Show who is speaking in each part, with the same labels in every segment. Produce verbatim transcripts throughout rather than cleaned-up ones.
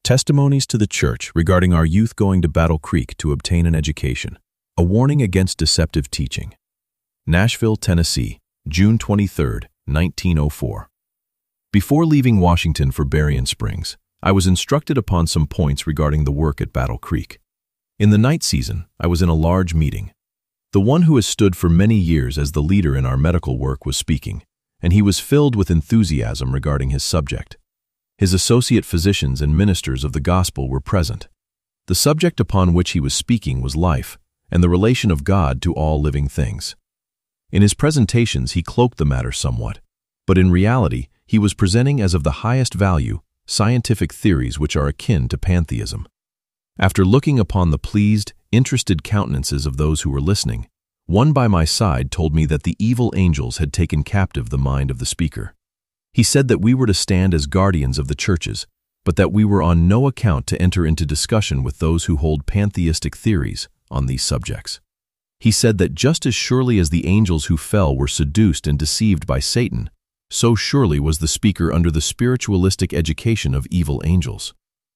Speaker 1: Testimonies to the Church regarding our youth going to Battle Creek to obtain an education. A warning against deceptive teaching. Nashville, Tennessee, June twenty-third, nineteen oh four. Before leaving Washington for Berrien Springs, I was instructed upon some points regarding the work at Battle Creek. In the night season, I was in a large meeting. The one who has stood for many years as the leader in our medical work was speaking, and he was filled with enthusiasm regarding his subject. His associate physicians and ministers of the gospel were present. The subject upon which he was speaking was life and the relation of God to all living things. In his presentations, he cloaked the matter somewhat, but in reality, he was presenting as of the highest value scientific theories which are akin to pantheism. After looking upon the pleased, interested countenances of those who were listening, one by my side told me that the evil angels had taken captive the mind of the speaker. He said that we were to stand as guardians of the churches, but that we were on no account to enter into discussion with those who hold pantheistic theories on these subjects. He said that just as surely as the angels who fell were seduced and deceived by Satan, so surely was the speaker under the spiritualistic education of evil angels.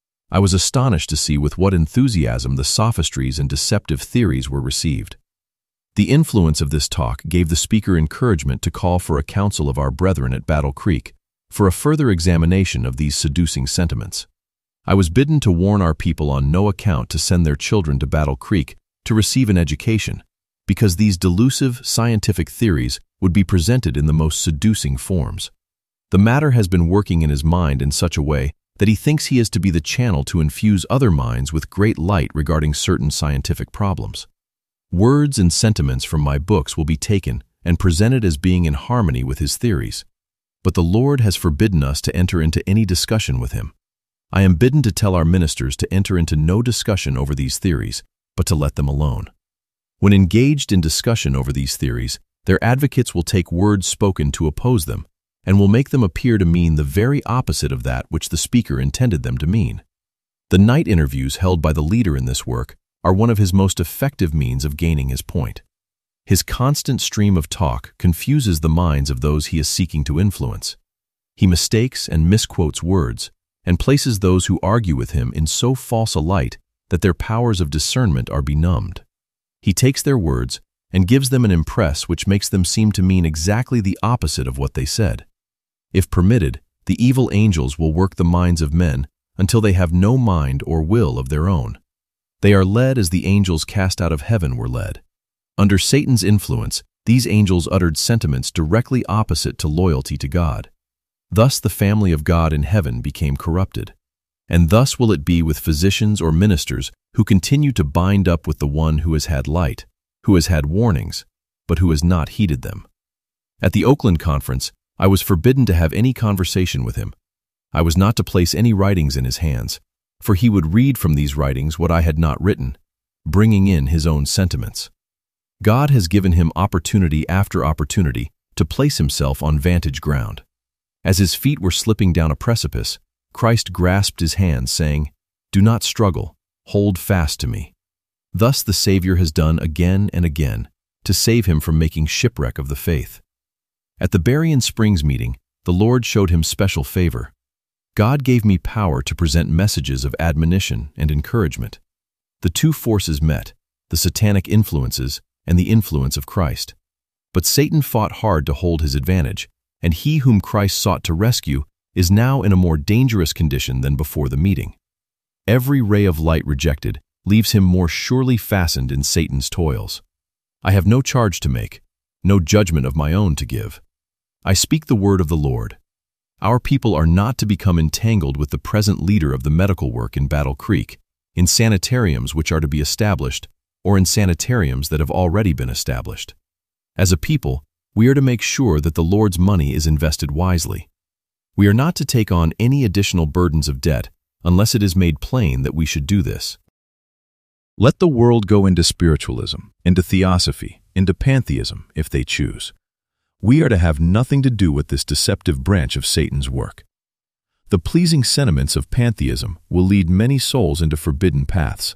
Speaker 1: I was astonished to see with what enthusiasm the sophistries and deceptive theories were received. The influence of this talk gave the speaker encouragement to call for a council of our brethren at Battle Creek for a further examination of these seducing sentiments. I was bidden to warn our people on no account to send their children to Battle Creek to receive an education, because these delusive scientific theories would be presented in the most seducing forms. The matter has been working in his mind in such a way that he thinks he is to be the channel to infuse other minds with great light regarding certain scientific problems. Words and sentiments from my books will be taken and presented as being in harmony with his theories, but the Lord has forbidden us to enter into any discussion with him. I am bidden to tell our ministers to enter into no discussion over these theories, but to let them alone. When engaged in discussion over these theories, their advocates will take words spoken to oppose them, and will make them appear to mean the very opposite of that which the speaker intended them to mean. The night interviews held by the leader in this work are one of his most effective means of gaining his point. His constant stream of talk confuses the minds of those he is seeking to influence. He mistakes and misquotes words, and places those who argue with him in so false a light that their powers of discernment are benumbed. He takes their words and gives them an impress which makes them seem to mean exactly the opposite of what they said. If permitted, the evil angels will work the minds of men until they have no mind or will of their own. They are led as the angels cast out of heaven were led. Under Satan's influence, these angels uttered sentiments directly opposite to loyalty to God. Thus the family of God in heaven became corrupted. And thus will it be with physicians or ministers who continue to bind up with the one who has had light, who has had warnings, but who has not heeded them. At the Oakland conference, I was forbidden to have any conversation with him. I was not to place any writings in his hands, for he would read from these writings what I had not written, bringing in his own sentiments. God has given him opportunity after opportunity to place himself on vantage ground. As his feet were slipping down a precipice, Christ grasped his hand, saying, "Do not struggle, hold fast to me." Thus the Savior has done again and again to save him from making shipwreck of the faith. At the Berrien Springs meeting, the Lord showed him special favor. God gave me power to present messages of admonition and encouragement. The two forces met, the satanic influences and the influence of Christ. But Satan fought hard to hold his advantage, and he whom Christ sought to rescue is now in a more dangerous condition than before the meeting. Every ray of light rejected leaves him more surely fastened in Satan's toils. I have no charge to make, no judgment of my own to give. I speak the word of the Lord. Our people are not to become entangled with the present leader of the medical work in Battle Creek, in sanitariums which are to be established, or in sanitariums that have already been established. As a people, we are to make sure that the Lord's money is invested wisely. We are not to take on any additional burdens of debt unless it is made plain that we should do this. Let the world go into spiritualism, into theosophy, into pantheism, if they choose. We are to have nothing to do with this deceptive branch of Satan's work. The pleasing sentiments of pantheism will lead many souls into forbidden paths.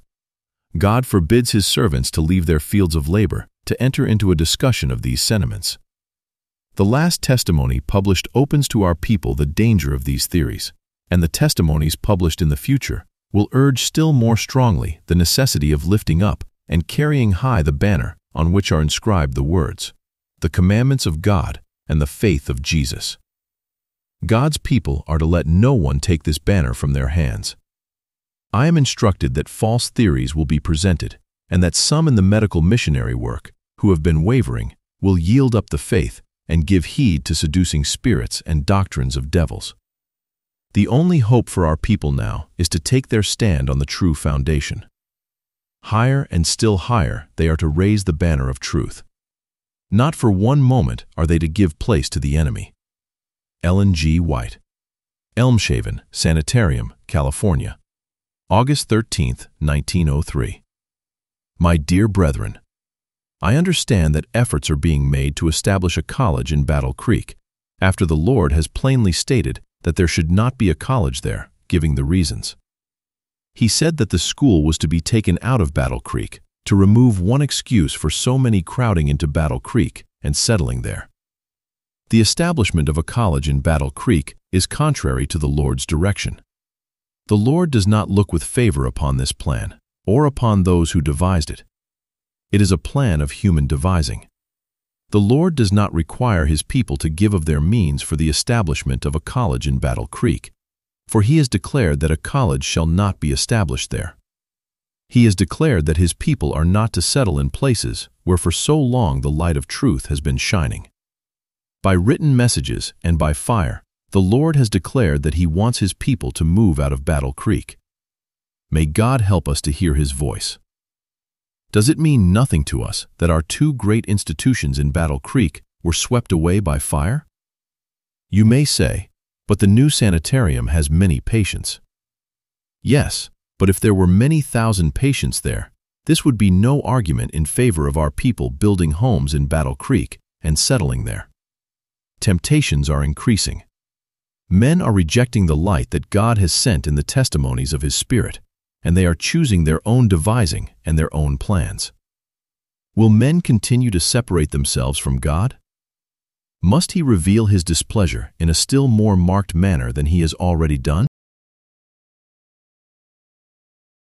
Speaker 1: God forbids his servants to leave their fields of labor to enter into a discussion of these sentiments. The last testimony published opens to our people the danger of these theories. and the testimonies published in the future will urge still more strongly the necessity of lifting up and carrying high the banner on which are inscribed the words, "The commandments of God and the faith of Jesus." God's people are to let no one take this banner from their hands. I am instructed that false theories will be presented, and that some in the medical missionary work, who have been wavering, will yield up the faith and give heed to seducing spirits and doctrines of devils. The only hope for our people now is to take their stand on the true foundation. Higher and still higher they are to raise the banner of truth. Not for one moment are they to give place to the enemy. Ellen G. White, Elmshaven Sanitarium, California, August thirteenth, nineteen oh three. My dear brethren, I understand that efforts are being made to establish a college in Battle Creek, after the Lord has plainly stated that there should not be a college there, giving the reasons. He said that the school was to be taken out of Battle Creek to remove one excuse for so many crowding into Battle Creek and settling there. The establishment of a college in Battle Creek is contrary to the Lord's direction. The Lord does not look with favor upon this plan, or upon those who devised it. It is a plan of human devising. The Lord does not require His people to give of their means for the establishment of a college in Battle Creek, for He has declared that a college shall not be established there. He has declared that His people are not to settle in places where for so long the light of truth has been shining. By written messages and by fire, the Lord has declared that He wants His people to move out of Battle Creek. May God help us to hear His voice. Does it mean nothing to us that our two great institutions in Battle Creek were swept away by fire? You may say, but the new sanitarium has many patients. Yes, but if there were many thousand patients there, this would be no argument in favor of our people building homes in Battle Creek and settling there. Temptations are increasing. Men are rejecting the light that God has sent in the testimonies of His Spirit, and they are choosing their own devising and their own plans. Will men continue to separate themselves from God? Must He reveal His displeasure in a still more marked manner than He has already done?